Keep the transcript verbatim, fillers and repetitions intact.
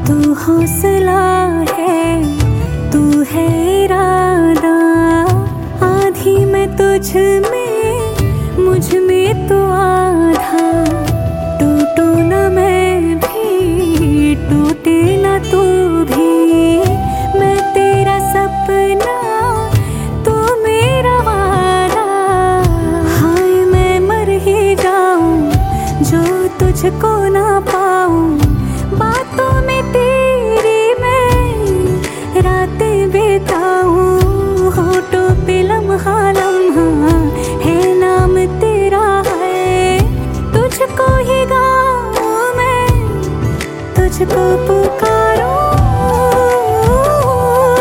तू हौसला है, तू है इरादा। आधी मैं तुझ में, मुझ में तू आधा। टूटू न मैं भी, टूटे न तू भी। मैं तेरा सपना, तू मेरा वादा। हाय मैं मर ही जाऊं जो तुझको